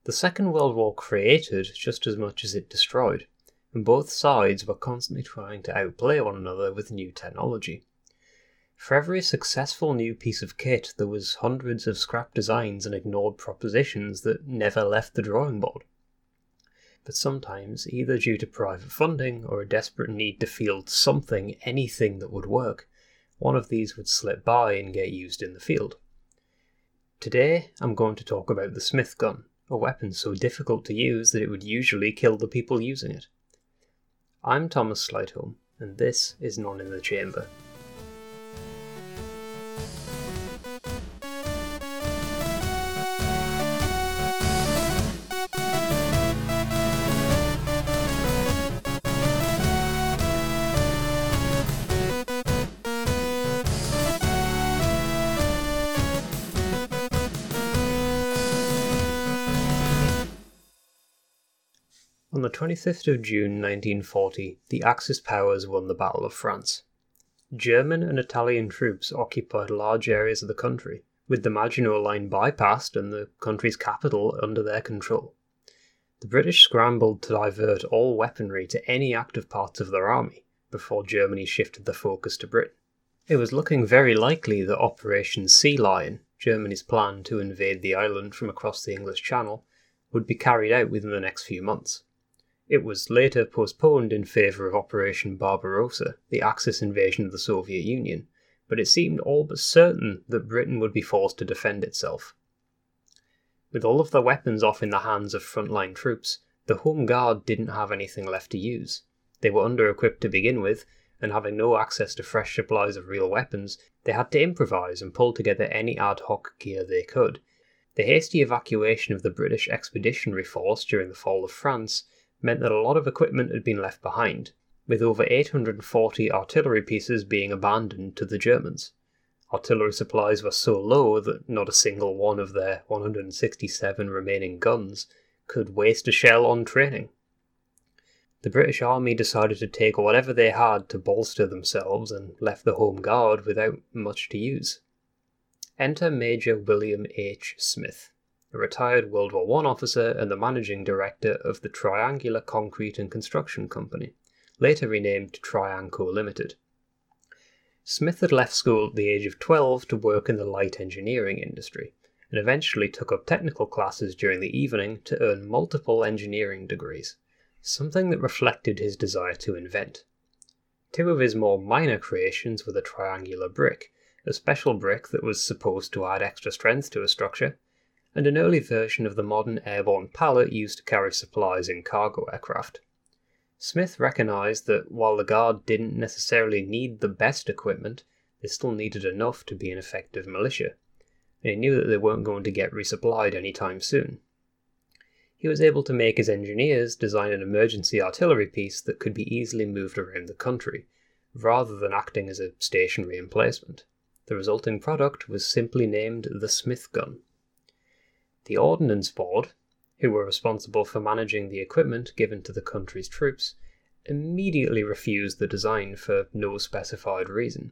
The Second World War created just as much as it destroyed, and both sides were constantly trying to outplay one another with new technology. For every successful new piece of kit, there was hundreds of scrap designs and ignored propositions that never left the drawing board. But sometimes, either due to private funding or a desperate need to field anything that would work, one of these would slip by and get used in the field. Today, I'm going to talk about the Smith gun, a weapon so difficult to use that it would usually kill the people using it. I'm Thomas Slightholme, and this is None in the Chamber. On the 25th of June 1940, the Axis powers won the Battle of France. German and Italian troops occupied large areas of the country, with the Maginot Line bypassed and the country's capital under their control. The British scrambled to divert all weaponry to any active parts of their army before Germany shifted the focus to Britain. It was looking very likely that Operation Sea Lion, Germany's plan to invade the island from across the English Channel, would be carried out within the next few months. It was later postponed in favour of Operation Barbarossa, the Axis invasion of the Soviet Union, but it seemed all but certain that Britain would be forced to defend itself. With all of their weapons off in the hands of frontline troops, the Home Guard didn't have anything left to use. They were under-equipped to begin with, and having no access to fresh supplies of real weapons, they had to improvise and pull together any ad hoc gear they could. The hasty evacuation of the British Expeditionary Force during the fall of France meant that a lot of equipment had been left behind, with over 840 artillery pieces being abandoned to the Germans. Artillery supplies were so low that not a single one of their 167 remaining guns could waste a shell on training. The British Army decided to take whatever they had to bolster themselves and left the Home Guard without much to use. Enter Major William H. Smith, a retired World War I officer and the managing director of the Triangular Concrete and Construction Company, later renamed Trianco Limited. Smith had left school at the age of 12 to work in the light engineering industry, and eventually took up technical classes during the evening to earn multiple engineering degrees, something that reflected his desire to invent. Two of his more minor creations were the triangular brick, a special brick that was supposed to add extra strength to a structure, and an early version of the modern airborne pallet used to carry supplies in cargo aircraft. Smith recognised that while the Guard didn't necessarily need the best equipment, they still needed enough to be an effective militia, and he knew that they weren't going to get resupplied anytime soon. He was able to make his engineers design an emergency artillery piece that could be easily moved around the country, rather than acting as a stationary emplacement. The resulting product was simply named the Smith gun. The Ordnance Board, who were responsible for managing the equipment given to the country's troops, immediately refused the design for no specified reason.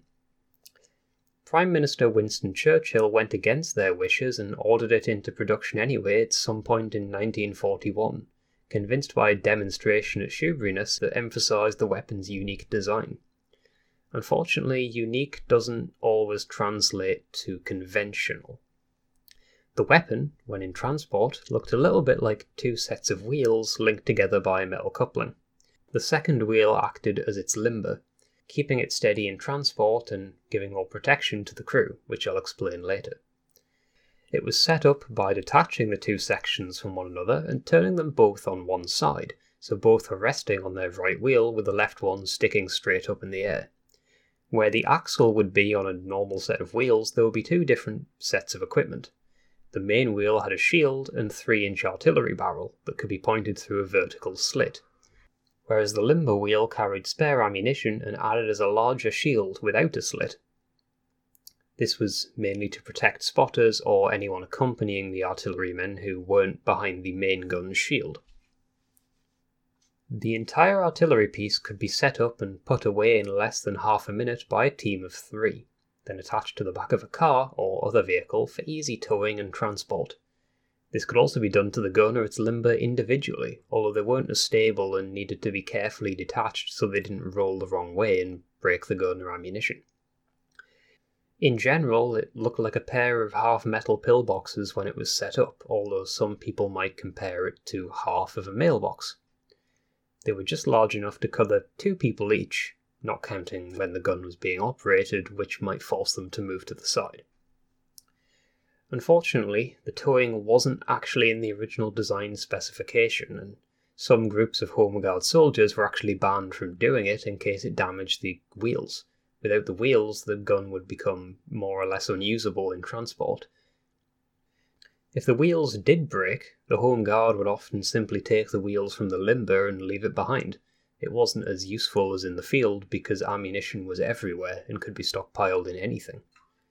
Prime Minister Winston Churchill went against their wishes and ordered it into production anyway at some point in 1941, convinced by a demonstration at Shoeburyness that emphasised the weapon's unique design. Unfortunately, unique doesn't always translate to conventional. The weapon, when in transport, looked a little bit like two sets of wheels linked together by a metal coupling. The second wheel acted as its limber, keeping it steady in transport and giving more protection to the crew, which I'll explain later. It was set up by detaching the two sections from one another and turning them both on one side, so both were resting on their right wheel with the left one sticking straight up in the air. Where the axle would be on a normal set of wheels, there would be two different sets of equipment. The main wheel had a shield and 3-inch artillery barrel that could be pointed through a vertical slit, whereas the limber wheel carried spare ammunition and added as a larger shield without a slit. This was mainly to protect spotters or anyone accompanying the artillerymen who weren't behind the main gun's shield. The entire artillery piece could be set up and put away in less than half a minute by a team of 3. Then attached to the back of a car or other vehicle for easy towing and transport. This could also be done to the gun or its limber individually, although they weren't as stable and needed to be carefully detached so they didn't roll the wrong way and break the gun or ammunition. In general, it looked like a pair of half-metal pillboxes when it was set up, although some people might compare it to half of a mailbox. They were just large enough to cover 2 people each, not counting when the gun was being operated, which might force them to move to the side. Unfortunately, the towing wasn't actually in the original design specification, and some groups of Home Guard soldiers were actually banned from doing it in case it damaged the wheels. Without the wheels, the gun would become more or less unusable in transport. If the wheels did break, the Home Guard would often simply take the wheels from the limber and leave it behind. It wasn't as useful as in the field because ammunition was everywhere and could be stockpiled in anything.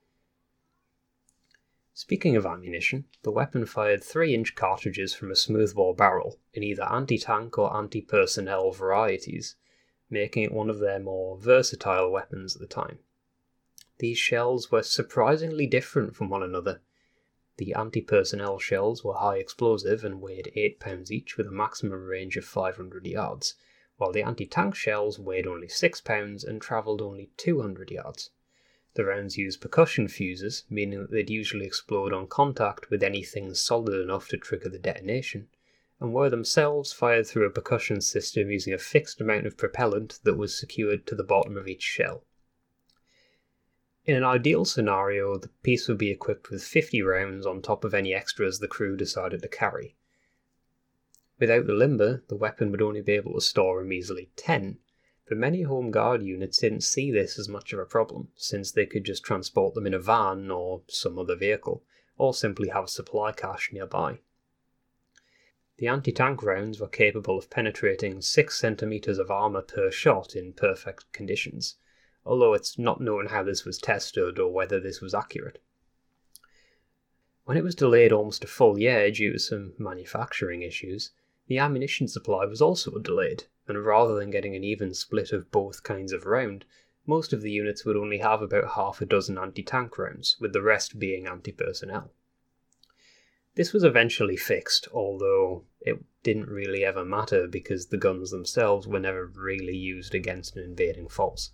Speaking of ammunition, the weapon fired 3-inch cartridges from a smoothbore barrel in either anti-tank or anti-personnel varieties, making it one of their more versatile weapons at the time. These shells were surprisingly different from one another. The anti-personnel shells were high explosive and weighed 8 pounds each with a maximum range of 500 yards, while the anti-tank shells weighed only 6 pounds and travelled only 200 yards. The rounds used percussion fuses, meaning that they'd usually explode on contact with anything solid enough to trigger the detonation, and were themselves fired through a percussion system using a fixed amount of propellant that was secured to the bottom of each shell. In an ideal scenario, the piece would be equipped with 50 rounds on top of any extras the crew decided to carry. Without the limber, the weapon would only be able to store a measly 10, but many Home Guard units didn't see this as much of a problem, since they could just transport them in a van or some other vehicle, or simply have a supply cache nearby. The anti-tank rounds were capable of penetrating 6 centimeters of armor per shot in perfect conditions, although it's not known how this was tested or whether this was accurate. When it was delayed almost a full year due to some manufacturing issues, the ammunition supply was also delayed, and rather than getting an even split of both kinds of round, most of the units would only have about half a dozen anti-tank rounds, with the rest being anti-personnel. This was eventually fixed, although it didn't really ever matter because the guns themselves were never really used against an invading force.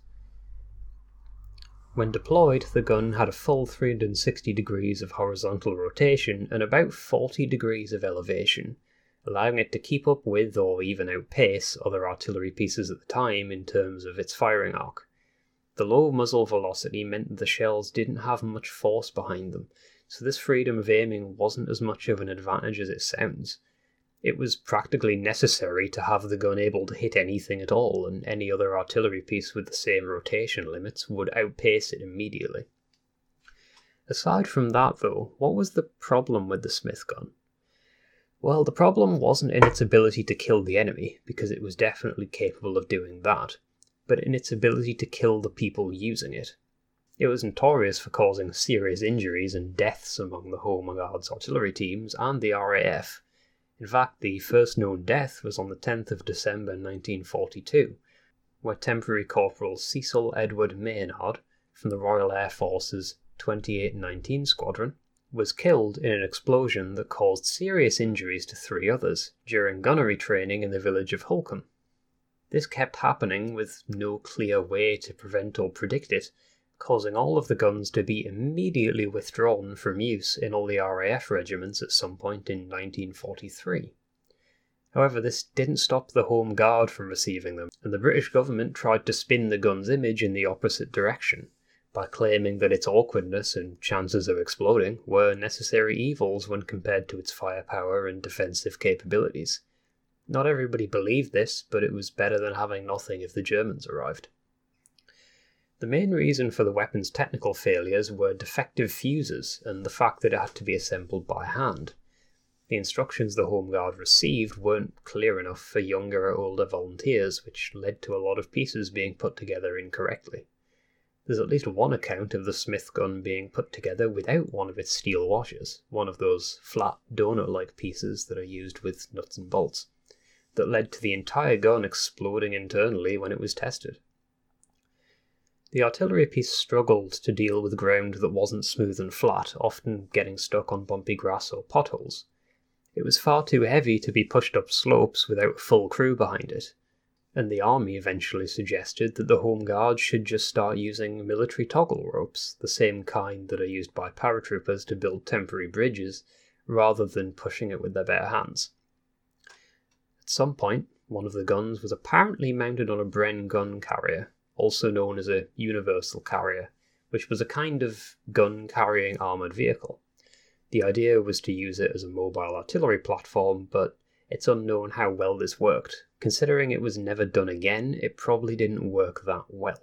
When deployed, the gun had a full 360 degrees of horizontal rotation and about 40 degrees of elevation, allowing it to keep up with or even outpace other artillery pieces at the time in terms of its firing arc. The low muzzle velocity meant that the shells didn't have much force behind them, so this freedom of aiming wasn't as much of an advantage as it sounds. It was practically necessary to have the gun able to hit anything at all, and any other artillery piece with the same rotation limits would outpace it immediately. Aside from that though, what was the problem with the Smith gun? Well, the problem wasn't in its ability to kill the enemy, because it was definitely capable of doing that, but in its ability to kill the people using it. It was notorious for causing serious injuries and deaths among the Home Guard's artillery teams and the RAF. In fact, the first known death was on the 10th of December 1942, where Temporary Corporal Cecil Edward Maynard from the Royal Air Force's 2819 Squadron was killed in an explosion that caused serious injuries to 3 others during gunnery training in the village of Holcombe. This kept happening with no clear way to prevent or predict it, causing all of the guns to be immediately withdrawn from use in all the RAF regiments at some point in 1943. However, this didn't stop the Home Guard from receiving them, and the British government tried to spin the gun's image in the opposite direction, by claiming that its awkwardness and chances of exploding were necessary evils when compared to its firepower and defensive capabilities. Not everybody believed this, but it was better than having nothing if the Germans arrived. The main reason for the weapon's technical failures were defective fuses and the fact that it had to be assembled by hand. The instructions the Home Guard received weren't clear enough for younger or older volunteers, which led to a lot of pieces being put together incorrectly. There's at least one account of the Smith gun being put together without one of its steel washers, one of those flat donut-like pieces that are used with nuts and bolts, that led to the entire gun exploding internally when it was tested. The artillery piece struggled to deal with ground that wasn't smooth and flat, often getting stuck on bumpy grass or potholes, It was far too heavy to be pushed up slopes without a full crew behind it, and the army eventually suggested that the Home Guard should just start using military toggle ropes, the same kind that are used by paratroopers to build temporary bridges, rather than pushing it with their bare hands. At some point, one of the guns was apparently mounted on a Bren gun carrier, also known as a universal carrier, which was a kind of gun-carrying armoured vehicle. The idea was to use it as a mobile artillery platform, but it's unknown how well this worked. Considering it was never done again, it probably didn't work that well.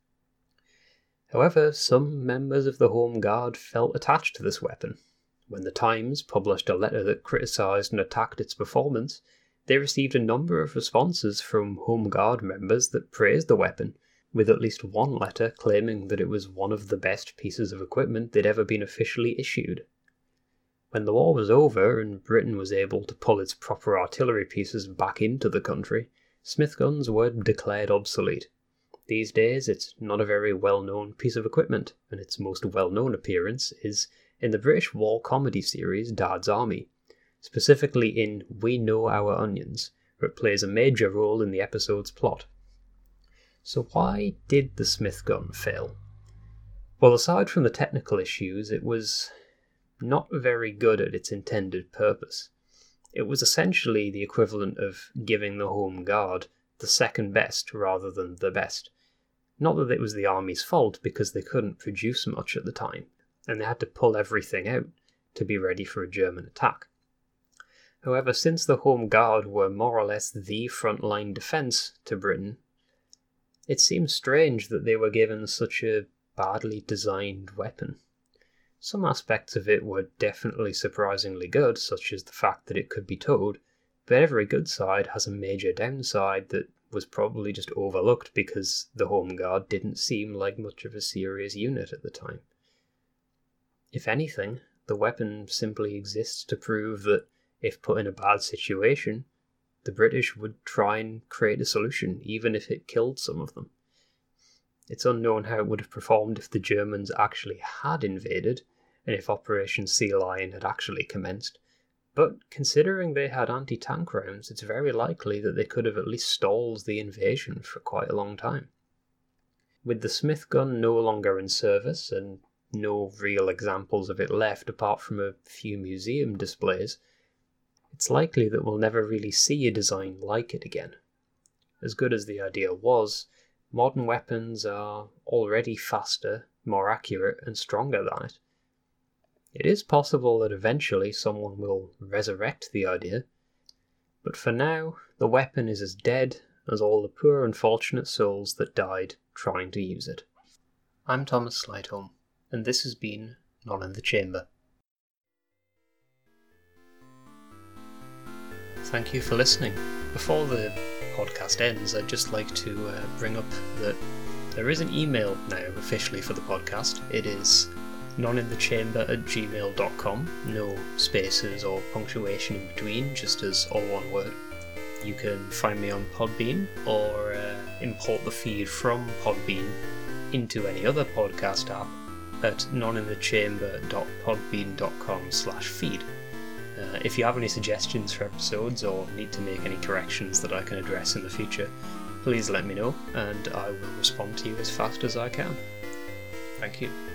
However, some members of the Home Guard felt attached to this weapon. When the Times published a letter that criticised and attacked its performance, they received a number of responses from Home Guard members that praised the weapon, with at least one letter claiming that it was one of the best pieces of equipment they'd ever been officially issued. When the war was over and Britain was able to pull its proper artillery pieces back into the country, Smith guns were declared obsolete. These days it's not a very well-known piece of equipment, and its most well-known appearance is in the British war comedy series Dad's Army, specifically in We Know Our Onions, where it plays a major role in the episode's plot. So why did the Smith gun fail? Well, aside from the technical issues, it was not very good at its intended purpose. It was essentially the equivalent of giving the Home Guard the second best rather than the best. Not that it was the army's fault, because they couldn't produce much at the time, and they had to pull everything out to be ready for a German attack. However, since the Home Guard were more or less the frontline defence to Britain, it seems strange that they were given such a badly designed weapon. Some aspects of it were definitely surprisingly good, such as the fact that it could be towed, but every good side has a major downside that was probably just overlooked because the Home Guard didn't seem like much of a serious unit at the time. If anything, the weapon simply exists to prove that if put in a bad situation, the British would try and create a solution, even if it killed some of them. It's unknown how it would have performed if the Germans actually had invaded, and if Operation Sea Lion had actually commenced, but considering they had anti-tank rounds, it's very likely that they could have at least stalled the invasion for quite a long time. With the Smith gun no longer in service, and no real examples of it left apart from a few museum displays, it's likely that we'll never really see a design like it again. As good as the idea was, modern weapons are already faster, more accurate, and stronger than it. It is possible that eventually someone will resurrect the idea, but for now, the weapon is as dead as all the poor unfortunate souls that died trying to use it. I'm Thomas Slightholme, and this has been None in the Chamber. Thank you for listening. Before the podcast ends, I'd just like to bring up that there is an email now officially for the podcast. It is noneinthechamber@gmail.com, no spaces or punctuation in between, just as all one word. You can find me on Podbean, or import the feed from Podbean into any other podcast app at noneinthechamber.podbean.com/feed. If you have any suggestions for episodes or need to make any corrections that I can address in the future, please let me know and I will respond to you as fast as I can. Thank you.